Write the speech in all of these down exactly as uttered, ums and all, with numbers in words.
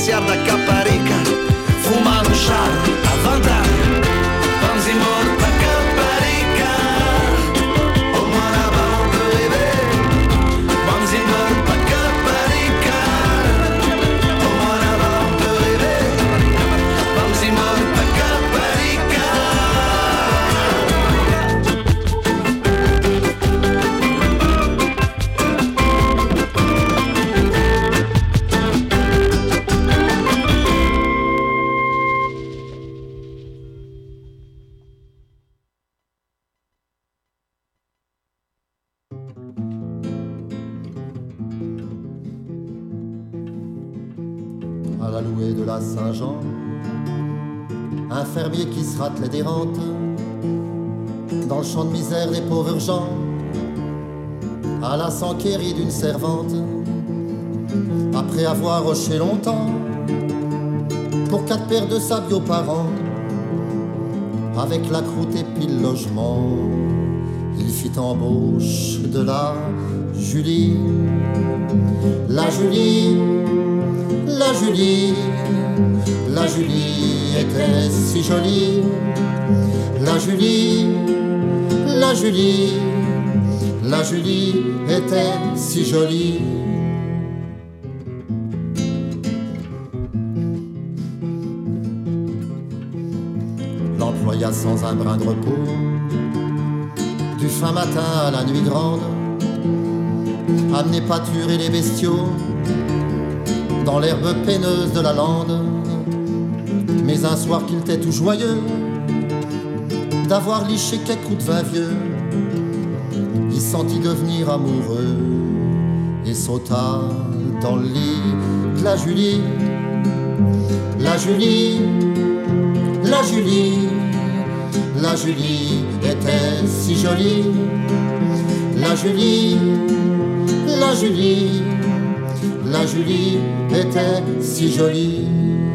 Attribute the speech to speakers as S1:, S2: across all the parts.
S1: passear da Caparica, fumar um charro à vontade. Vamos embora para Caparica, au moins là-bas on peut rêver. Vamos embora para Caparica, au moins là-bas on peut rêver. Vamos embora para Caparica.
S2: À la louée de la Saint-Jean, un fermier qui se rate les dérentes dans le champ de misère des pauvres gens, à la s'enquérir d'une servante, après avoir hoché longtemps pour quatre paires de sabots par an, avec la croûte et puis le logement, il fit embauche de la Julie, la Julie. La Julie, la Julie était si jolie. La Julie, la Julie, la Julie était si jolie. L'employa sans un brin de repos, du fin matin à la nuit grande, amener pâturer les bestiaux dans l'herbe peineuse de la lande. Mais un soir qu'il était tout joyeux d'avoir liché quelques coups de vin vieux, il sentit devenir amoureux et sauta dans le lit de la Julie. La Julie, la Julie, la Julie était si jolie. La Julie, la Julie, la Julie était si jolie.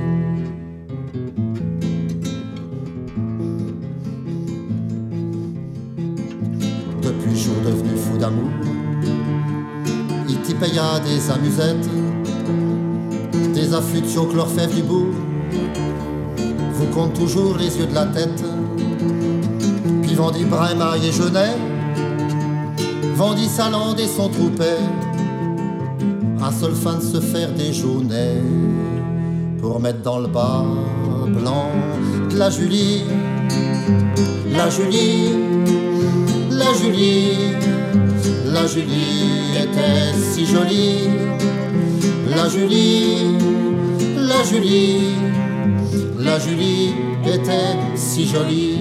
S2: Depuis jour devenu fou d'amour, il t'y paya des amusettes, des affections que leur fève du bout vous compte toujours les yeux de la tête. Puis vendit brin, maille et genet, vendit sa lande et son troupet, à seule fin de se faire des jaunets pour mettre dans le bas blanc de la Julie. La Julie, la Julie, la Julie était si jolie. La Julie, la Julie, la Julie était si jolie.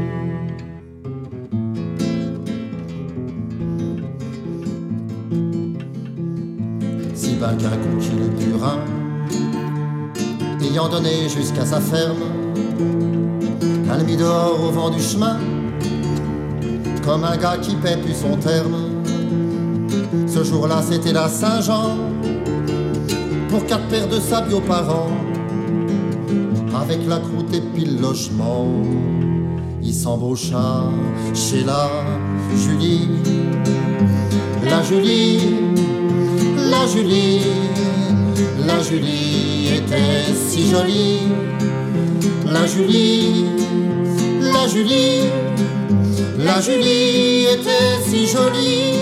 S2: Si ben qu'un coup qu'il eut purin, ayant donné jusqu'à sa ferme, qu'elle mit dehors au vent du chemin, comme un gars qui paie plus son terme. Ce jour-là c'était la Saint-Jean, pour quatre paires de sabots par an, avec la croûte et puis le logement, il s'embaucha chez la Julie. La Julie, la Julie, la Julie était si jolie. La Julie, la Julie, la Julie était si jolie.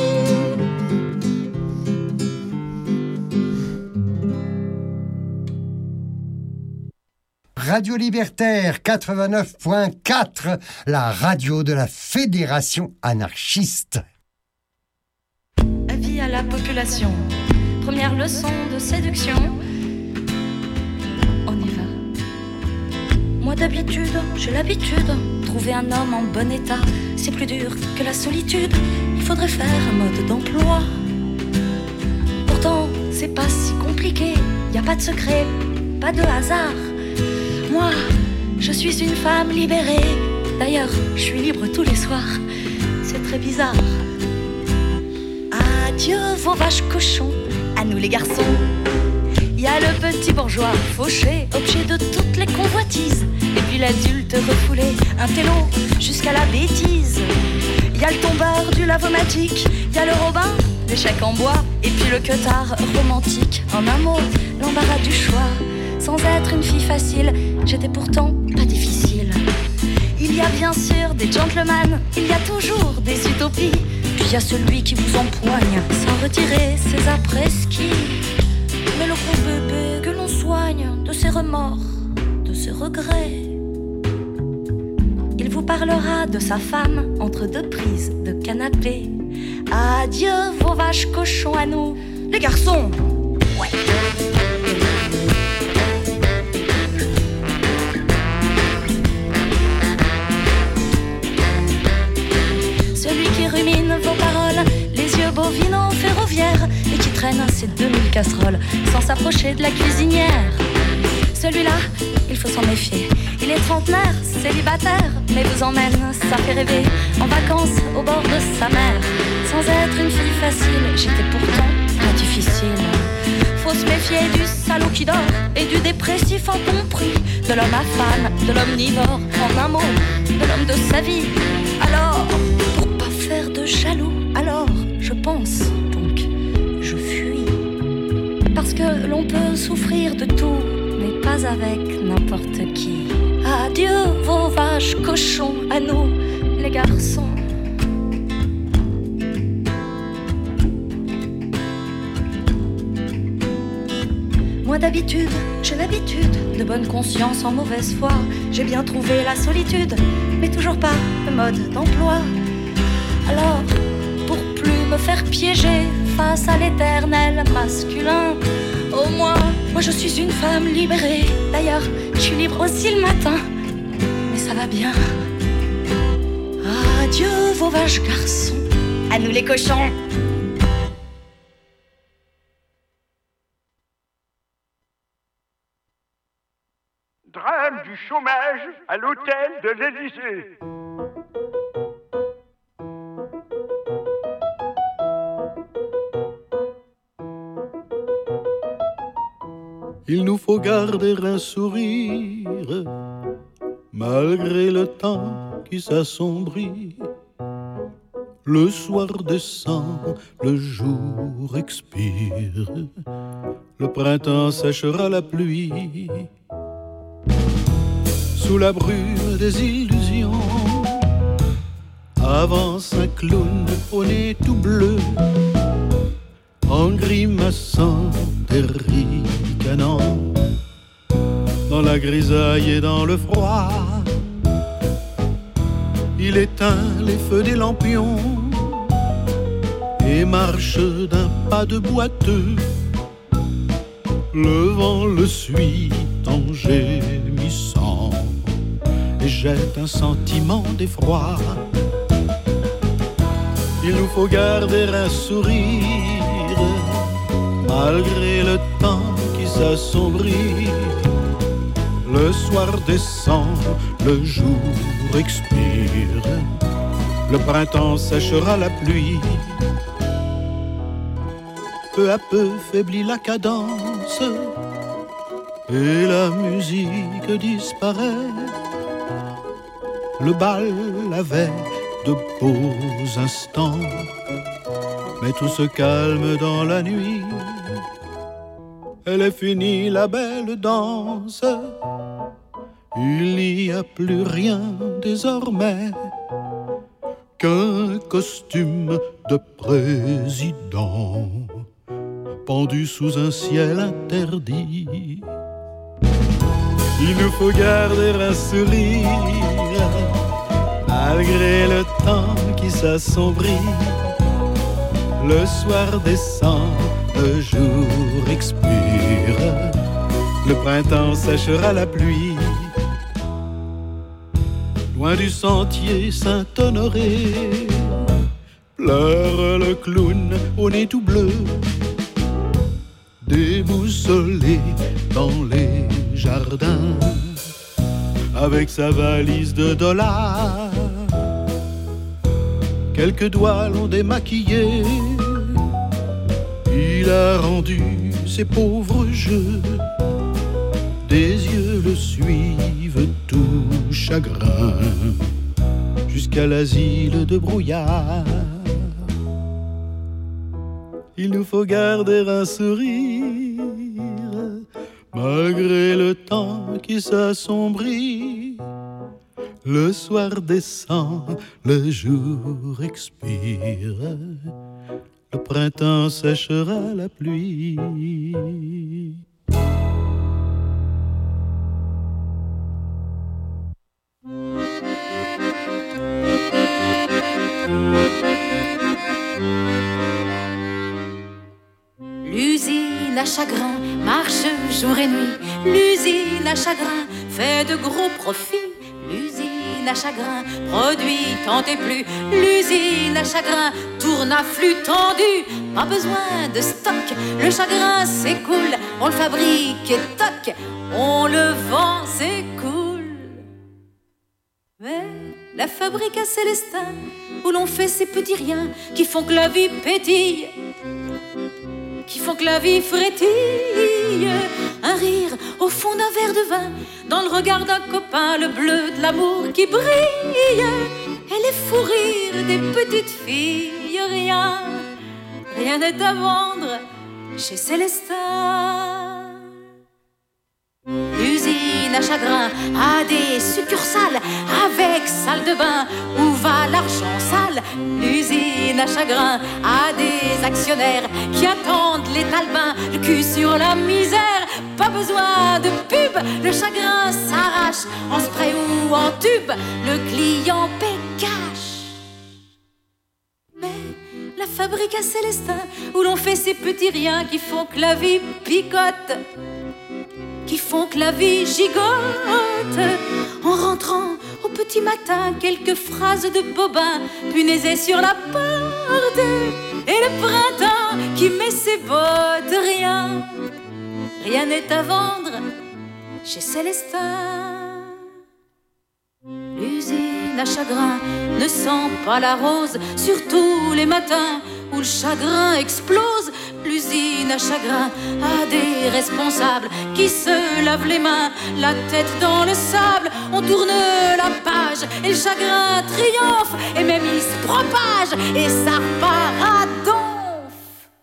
S3: Radio Libertaire quatre-vingt-neuf point quatre, la radio de la Fédération anarchiste.
S4: Avis à la population. Première leçon de séduction. On y va. Moi d'habitude, j'ai l'habitude. Trouver un homme en bon état, c'est plus dur que la solitude. Il faudrait faire un mode d'emploi. Pourtant, c'est pas si compliqué. Y a pas de secret, pas de hasard. Moi, je suis une femme libérée. D'ailleurs, je suis libre tous les soirs. C'est très bizarre. Adieu vos vaches cochons, à nous les garçons. Y a le petit bourgeois fauché, objet de toutes les convoitises. Et puis l'adulte refoulé, un télo jusqu'à la bêtise. Y a le tombeur du lavomatique, y a le robin, l'échec en bois. Et puis le queutard romantique, en un mot, l'embarras du choix. Sans être une fille facile, j'étais pourtant pas difficile. Il y a bien sûr des gentlemen, il y a toujours des utopies. Puis il y a celui qui vous empoigne sans retirer ses après-ski. Mais le gros bébé que l'on soigne de ses remords, de ses regrets, il vous parlera de sa femme entre deux prises de canapé. Adieu vos vaches cochons à nous, les garçons. Ouais. Celui qui rumine vos paroles, les yeux bovinaux ferroviaires, et qui traîne ses deux mille casseroles sans s'approcher de la cuisinière. Celui-là, il faut s'en méfier. Il est trentenaire, célibataire, mais vous emmène, ça fait rêver, en vacances au bord de sa mère. Sans être une fille facile, j'étais pourtant pas difficile. Faut se méfier du salaud qui dort et du dépressif incompris, de l'homme affane, de l'omnivore, en un mot, de l'homme de sa vie. Alors, pour pas faire de jaloux, alors je pense, donc je fuis. Parce que l'on peut souffrir de tout, mais pas avec n'importe qui. Adieu vos vaches cochons, à nous les garçons. Moi d'habitude, j'ai l'habitude de bonne conscience en mauvaise foi. J'ai bien trouvé la solitude, mais toujours pas le mode d'emploi. Alors, pour plus me faire piéger face à l'éternel masculin, au moins, moi je suis une femme libérée. D'ailleurs, je suis libre aussi le matin, mais ça va bien. Adieu vos vaches garçons, à nous les cochons.
S5: Drame du chômage à l'hôtel de l'Élysée.
S6: Il nous faut garder un sourire malgré le temps qui s'assombrit. Le soir descend, le jour expire. Le printemps séchera la pluie. Sous la brume des illusions avance un clown au nez tout bleu, en grimaçant et ricanant dans la grisaille et dans le froid. Il éteint les feux des lampions et marche d'un pas de boiteux. Le vent le suit en gémissant et jette un sentiment d'effroi. Il nous faut garder un sourire malgré le temps qui s'assombrit. Le soir descend, le jour expire. Le printemps séchera la pluie. Peu à peu faiblit la cadence et la musique disparaît. Le bal avait de beaux instants, mais tout se calme dans la nuit. Elle est finie la belle danse, il n'y a plus rien désormais qu'un costume de président pendu sous un ciel interdit. Il nous faut garder un sourire malgré le temps qui s'assombrit. Le soir descend, le jour expire. Le printemps séchera la pluie. Loin du sentier Saint-Honoré, pleure le clown au nez tout bleu, déboussolé dans les jardins, avec sa valise de dollars. Quelques doigts l'ont démaquillé, il a rendu ses pauvres jeux. Des yeux le suivent tout chagrin jusqu'à l'asile de brouillard. Il nous faut garder un sourire Malgré le temps qui s'assombrit, le soir descend, le jour expire, le printemps séchera la pluie.
S7: L'usine à chagrin marche jour et nuit. L'usine à chagrin fait de gros profits. L'usine à chagrin produit tant et plus. L'usine à chagrin tourne à flux tendu. Pas besoin de stock, le chagrin s'écoule. On le fabrique et toc, on le vend, c'est cool. Mais la fabrique à Célestin, où l'on fait ces petits riens qui font que la vie pétille, qui font que la vie frétille. Un rire au fond d'un verre de vin, dans le regard d'un copain, le bleu de l'amour qui brille, et les fous rires des petites filles. Rien, rien n'est à vendre chez Célestin. L'usine à chagrin a des succursales avec salle de bain où va l'argent sale. L'usine à chagrin a des actionnaires qui attendent les talbins, le cul sur la misère. Pas besoin de pub, le chagrin s'arrache en spray ou en tube, le client paie cash. Mais la fabrique à Célestin, où l'on fait ces petits riens qui font que la vie picote, qui font que la vie gigote. En rentrant au petit matin, quelques phrases de bobin punaisaient sur la porte. Et le printemps qui met ses bottes. Rien, rien n'est à vendre chez Célestin. L'usine à chagrin ne sent pas la rose, surtout les matins où le chagrin explose. L'usine à chagrin a des responsables qui se lavent les mains, la tête dans le sable. On tourne la page et le chagrin triomphe, et même il se propage et ça repart à donf.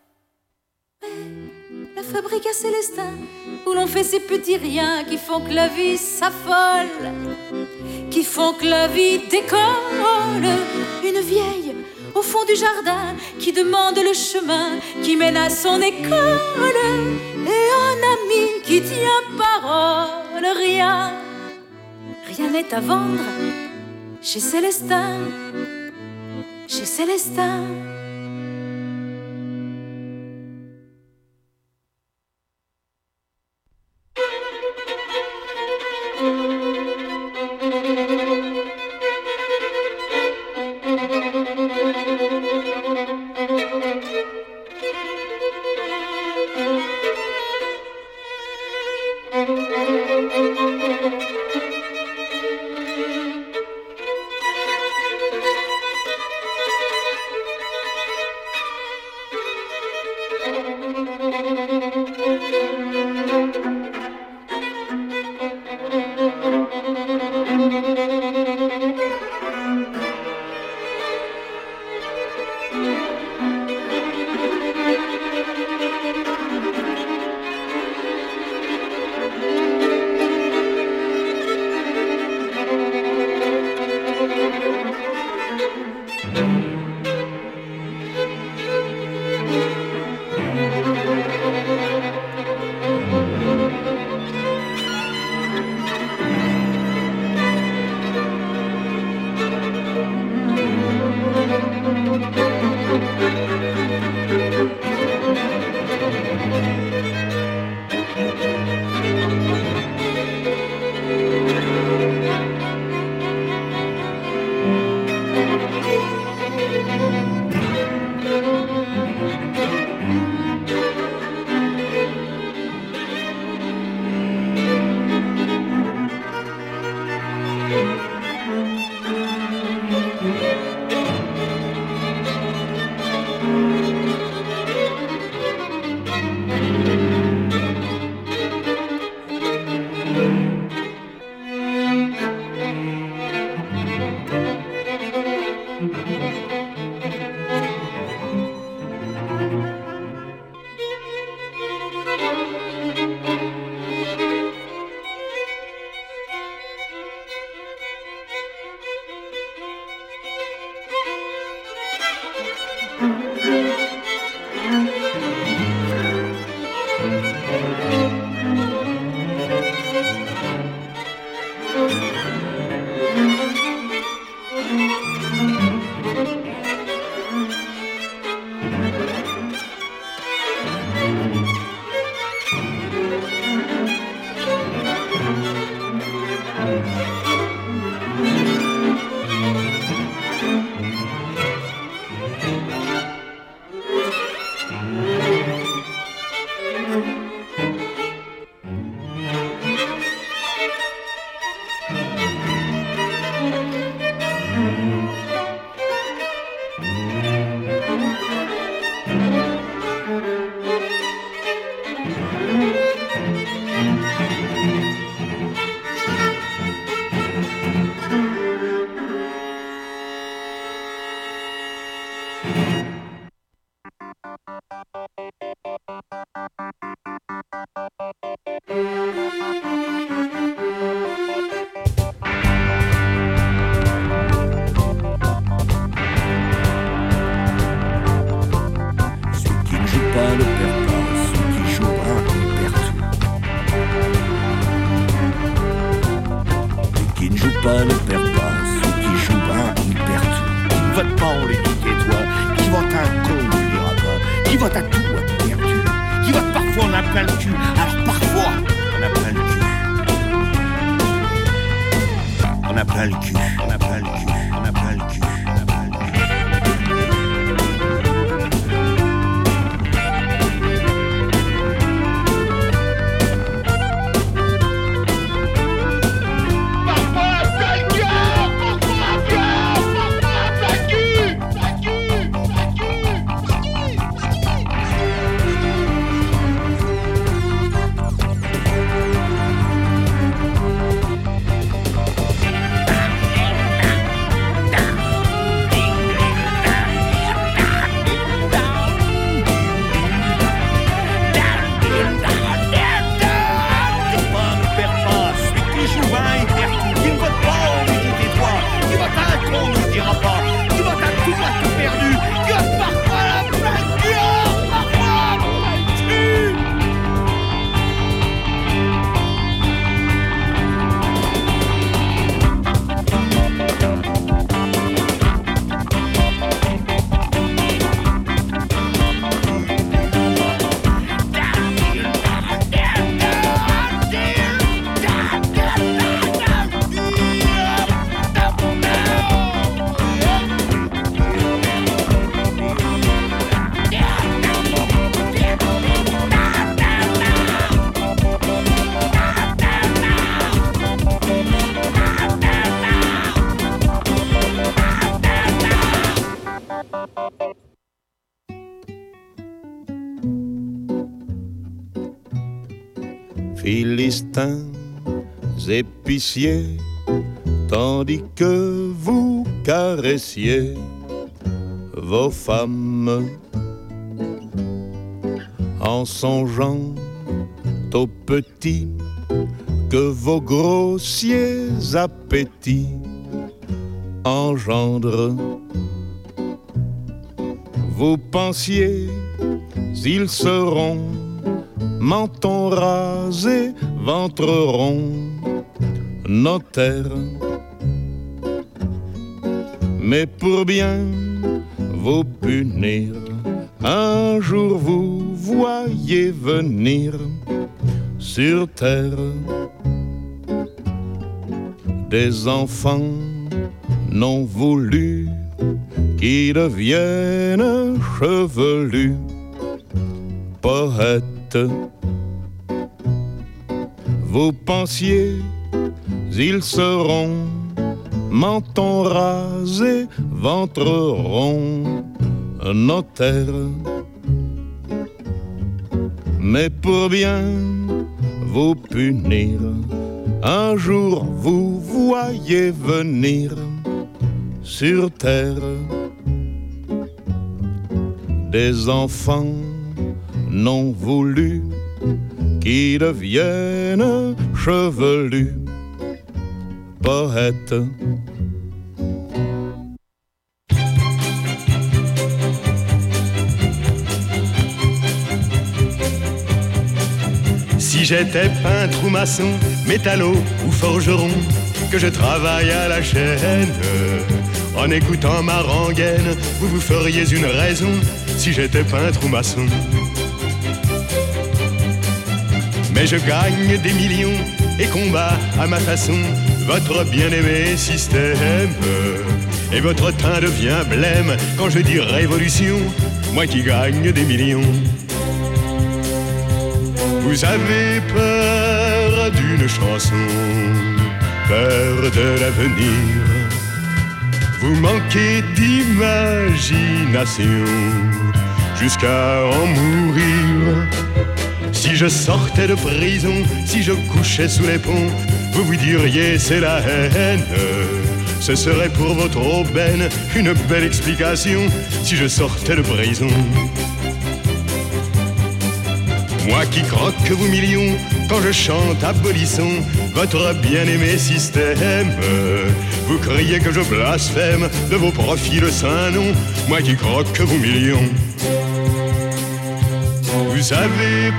S7: Mais la fabrique à Célestin, où l'on fait ces petits riens qui font que la vie s'affole, qui font que la vie décolle. Une vieille au fond du jardin qui demande le chemin qui mène à son école, et un ami qui tient parole. Rien, rien n'est à vendre chez Célestin, chez Célestin.
S8: pas, ne perds pas. Ceux qui jouent bien, ils perdent tout. Qui vote pas, on les dit tais-toi. Qui vote un con, on ne dira pas. Qui vote à tout, a perdu. Qui vote parfois, on a plein le cul. Alors parfois, on a plein le cul. On a plein le cul, on a plein le cul, on a plein le cul, on a plein le cul.
S6: Philistins, épiciers, tandis que vous caressiez vos femmes en songeant aux petits que vos grossiers appétits engendrent. Vous pensiez, ils seront menton rasé, ventre rond, notaire. Mais pour bien vous punir, un jour vous voyez venir sur terre des enfants non voulus qui deviennent chevelus, poètes. Vous pensiez, ils seront menton rasé, ventre rond, notaire. Mais pour bien vous punir, un jour vous voyez venir sur terre des enfants non voulus qui deviennent chevelus, poètes.
S9: Si j'étais peintre ou maçon, métallo ou forgeron, que je travaille à la chaîne, en écoutant ma rengaine, vous vous feriez une raison, si j'étais peintre ou maçon. Mais je gagne des millions et combat à ma façon votre bien-aimé système. Et votre teint devient blême quand je dis révolution, moi qui gagne des millions. Vous avez peur d'une chanson, peur de l'avenir. Vous manquez d'imagination jusqu'à en mourir. Si je sortais de prison, si je couchais sous les ponts, vous vous diriez c'est la haine. Ce serait pour votre aubaine une belle explication si je sortais de prison. Moi qui croque vos millions quand je chante abolissons votre bien-aimé système. Vous criez que je blasphème de vos profits de saint nom, moi qui croque vos millions. Vous avez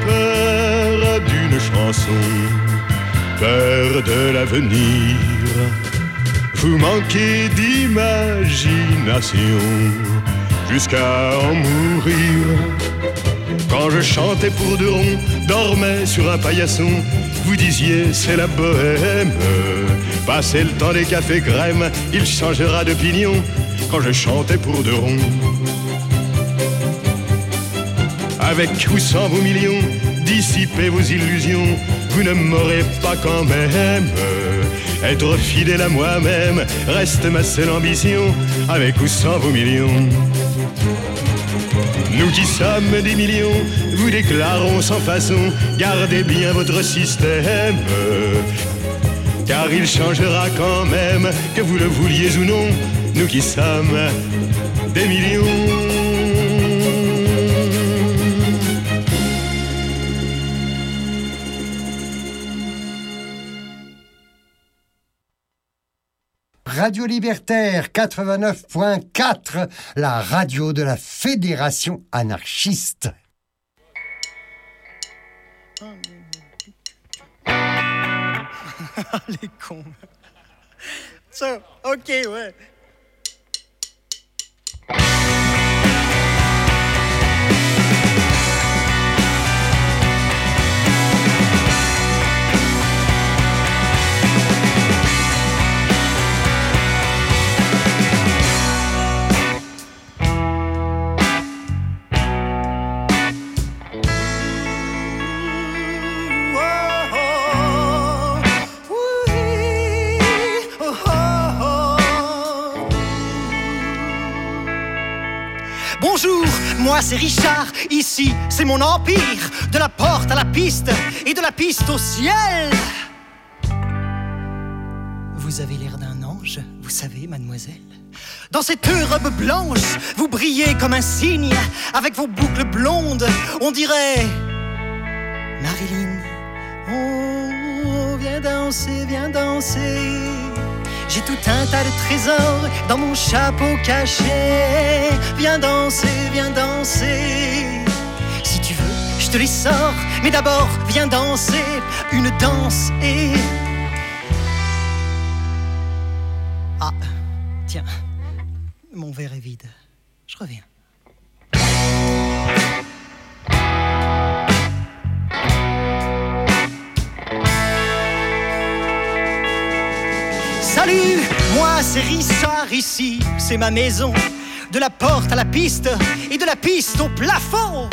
S9: peur d'une chanson, peur de l'avenir. vous manquez d'imagination jusqu'à en mourir. Quand je chantais pour deux ronds, dormais sur un paillasson, vous disiez c'est la bohème. Passez le temps des cafés crème, il changera d'opinion. Quand je chantais pour deux ronds, avec ou sans vos millions, dissipez vos illusions, vous ne m'aurez pas quand même. Être fidèle à moi-même reste ma seule ambition, avec ou sans vos millions. Nous qui sommes des millions, vous déclarons sans façon, gardez bien votre système, car il changera quand même, que vous le vouliez ou non, nous qui sommes des millions.
S3: Radio Libertaire quatre-vingt-neuf point quatre, la radio de la Fédération anarchiste.
S10: Les cons. So, ok, ouais. Bonjour, moi c'est Richard, ici c'est mon empire, de la porte à la piste et de la piste au ciel. Vous avez l'air d'un ange, vous savez, mademoiselle. Dans cette robe blanche, vous brillez comme un cygne, avec vos boucles blondes, on dirait Marilyn. Oh, viens danser, viens danser. J'ai tout un tas de trésors dans mon chapeau caché. Viens danser, viens danser. Si tu veux, je te les sors. Mais d'abord, viens danser une danse et... Ah, tiens, mon verre est vide. Je reviens. Salut, moi c'est Richard, ici c'est ma maison. De la porte à la piste et de la piste au plafond.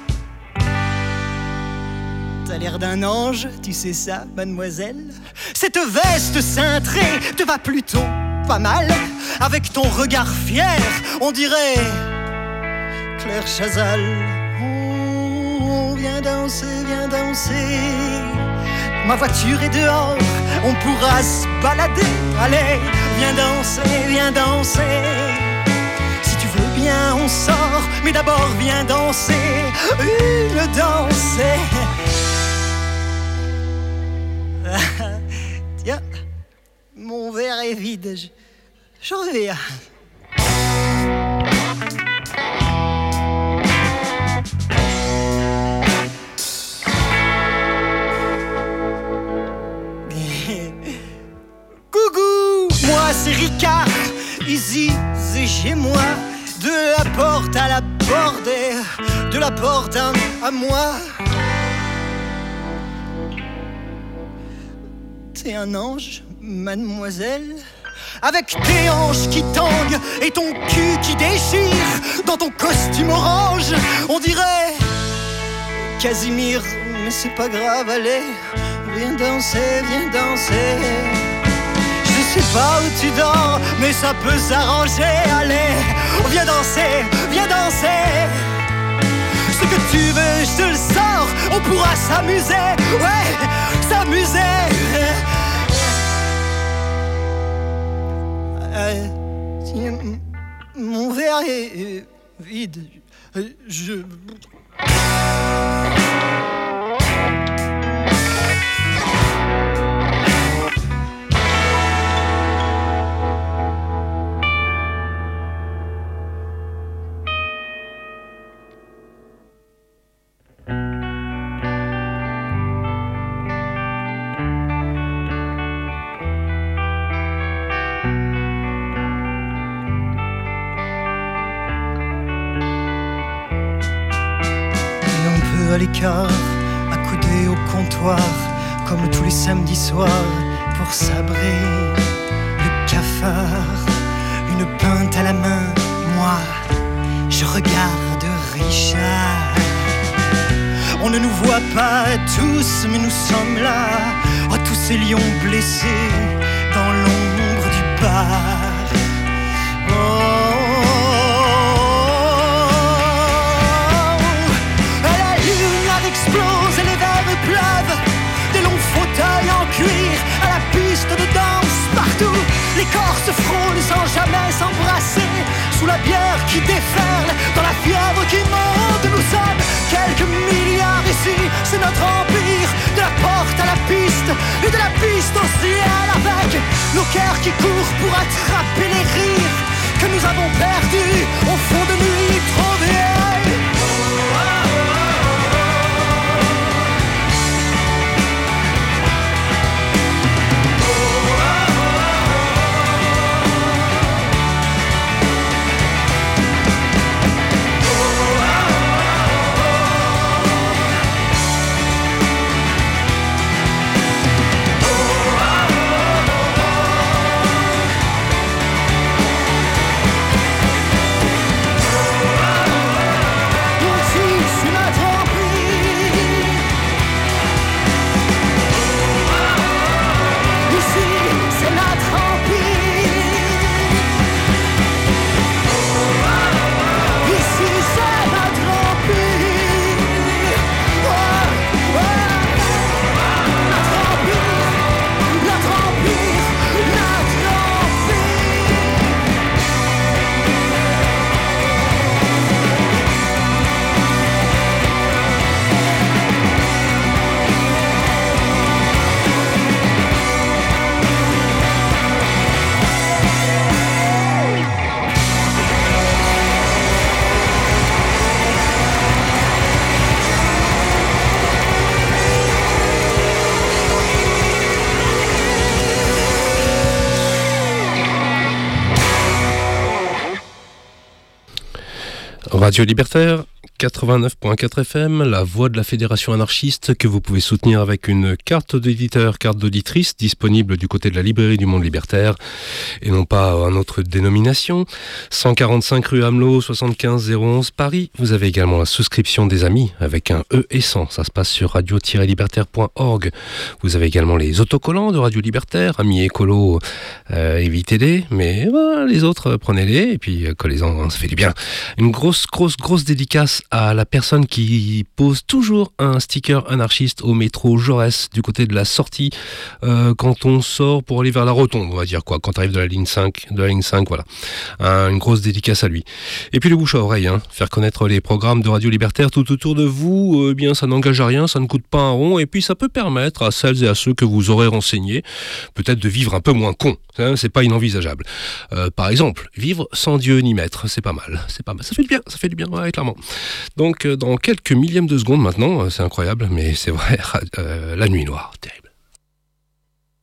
S10: T'as l'air d'un ange, tu sais ça, mademoiselle. Cette veste cintrée te va plutôt pas mal. Avec ton regard fier, on dirait Claire Chazal. Oh, viens danser, viens danser. Ma voiture est dehors, on pourra se balader. Allez, viens danser, viens danser. Si tu veux bien, on sort, mais d'abord viens danser une danse. Tiens, mon verre est vide, je, je reviens. Moi c'est Ricard, ici c'est chez moi. De la porte à la porte et de la porte à, à moi. T'es un ange, mademoiselle, avec tes hanches qui tanguent et ton cul qui déchire. Dans ton costume orange, on dirait Casimir. Mais c'est pas grave, allez, viens danser, viens danser. Je sais pas où tu dors, mais ça peut s'arranger. Allez, viens danser, viens danser. Ce que tu veux, je te le sors. On pourra s'amuser, ouais, s'amuser. Euh, tiens, mon verre est vide. Je... quart, accoudé au comptoir, comme tous les samedis soirs, pour sabrer le cafard. Une pinte à la main, moi, je regarde Richard. On ne nous voit pas tous, mais nous sommes là. Oh, tous ces lions blessés dans l'ombre du bar. Oh, la lumière explose et les verres pleuvent. Des longs fauteuils en cuir à la piste de danse partout. Les corps se frôlent sans jamais s'embrasser. Sous la bière qui déferle, dans la fièvre qui monte. Nous sommes quelques milliards ici, c'est notre empire. De la porte à la piste, et de la piste au ciel. Avec nos cœurs qui courent pour attraper les rires que nous avons perdus au fond de nuits trop vieilles.
S11: Radio Libertaire, quatre-vingt-neuf point quatre F M, la voix de la Fédération anarchiste que vous pouvez soutenir avec une carte d'éditeur, carte d'auditrice disponible du côté de la librairie du Monde Libertaire et non pas à notre dénomination. cent quarante-cinq rue Amelot, soixante-quinze zéro onze Paris. Vous avez également la souscription des amis avec un E et cent. Ça se passe sur radio tiret libertaire point org. Vous avez également les autocollants de Radio Libertaire, amis écolo, euh, évitez-les, mais bah, les autres prenez-les et puis euh, collez-en, ça fait du bien. Une grosse, grosse, grosse dédicace à la personne qui pose toujours un sticker anarchiste au métro Jaurès du côté de la sortie euh, quand on sort pour aller vers la rotonde, on va dire quoi, quand on arrive de la ligne cinq, de la ligne cinq, voilà. Un, une grosse dédicace à lui. Et puis le bouche à oreille, hein, faire connaître les programmes de Radio Libertaire tout autour de vous, euh, eh bien ça n'engage à rien, ça ne coûte pas un rond et puis ça peut permettre à celles et à ceux que vous aurez renseignés peut-être de vivre un peu moins con, hein, c'est pas inenvisageable. Euh, par exemple, vivre sans Dieu ni maître, c'est pas mal, c'est pas mal, ça fait du bien, ça fait du bien, ouais, clairement. Donc dans quelques millièmes de seconde maintenant, c'est incroyable, mais c'est vrai, euh, la nuit noire, terrible.